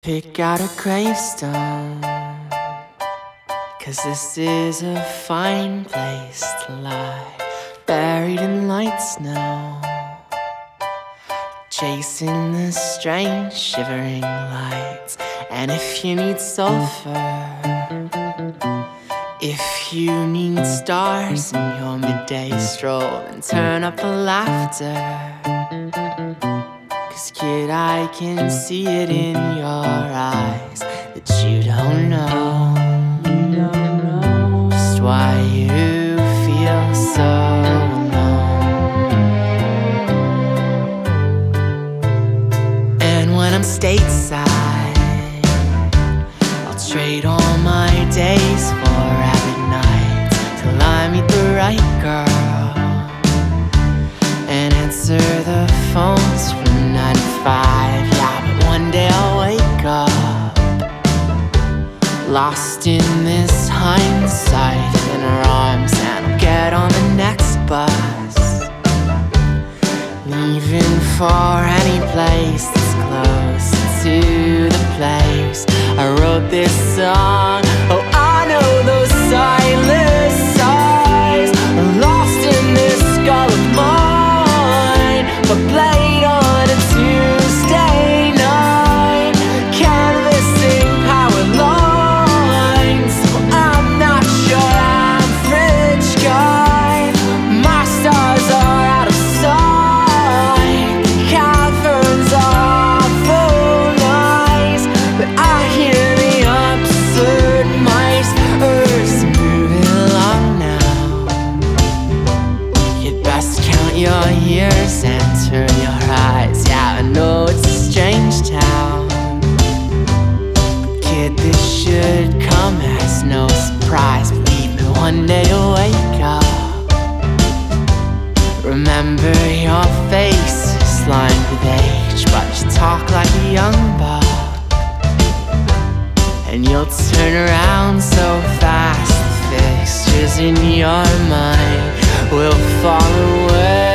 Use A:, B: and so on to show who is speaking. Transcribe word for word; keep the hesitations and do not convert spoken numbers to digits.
A: Pick out a gravestone, 'cause this is a fine place to lie, buried in light snow, chasing the strange shivering lights. And if you need sulfur, if you need stars in your midday stroll, then turn up the laughter, 'cause kid, I can see it in your eyes that you don't know, you don't know just why you feel so alone. And when I'm stateside, I'll trade all my days for rabbit nights till I meet the right girl and answer the phones from nine to five. Yeah, but one day I'll wake up lost in this hindsight in her arms, and I'll get on the next bus, leaving for any place that's close to the place I wrote this song. Oh, I know those silent sighs are lost in this skull of mine, but played on a Tuesday night, canvassing power lines. Well, I'm not sure I'm French guy, my stars are out of sight, caverns are full lies, but I hear the absurd mice. Earth's moving along now, you'd best count your years and turn your eyes. Yeah, I know it's a strange town, but kid, this should come as no surprise. Believe me, one day you'll wake up, remember your face is lined with age, but you talk like a young buck, and you'll turn around so fast the fixtures in your mind will fall away.